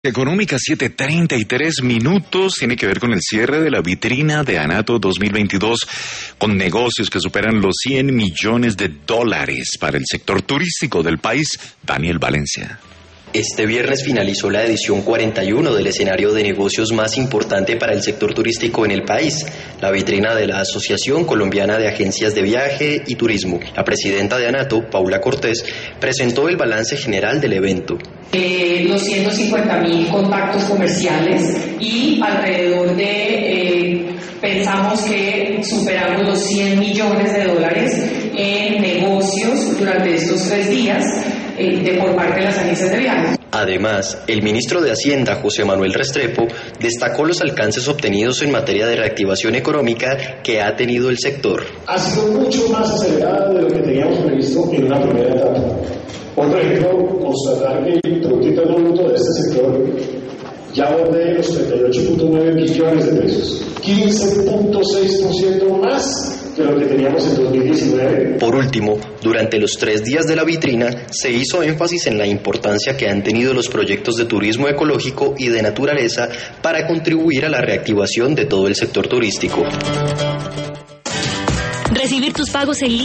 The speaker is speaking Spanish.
Económica 7:33 tiene que ver con el cierre de la vitrina de ANATO 2022 con negocios que superan los $100 millones para el sector turístico del país. Daniel Valencia. Este viernes finalizó la edición 41 del escenario de negocios más importante para el sector turístico en el país, la vitrina de la Asociación Colombiana de Agencias de Viaje y Turismo. La presidenta de ANATO, Paula Cortés, presentó el balance general del evento. Los 150.000 contactos comerciales y alrededor de, pensamos que superamos los $100 millones en negocios durante estos 3 días por parte de las agencias de viajes. Además, el ministro de Hacienda, José Manuel Restrepo, destacó los alcances obtenidos en materia de reactivación económica que ha tenido el sector. Ha sido mucho más acelerada de lo que teníamos previsto en una primera etapa. Por ejemplo, constatar que el Producto Interno Bruto de este sector ya bordea los 38.9 billones de pesos, 15.6% más que lo que teníamos en 2019. Por último, durante los 3 días de la vitrina, se hizo énfasis en la importancia que han tenido los proyectos de turismo ecológico y de naturaleza para contribuir a la reactivación de todo el sector turístico. Recibir tus pagos en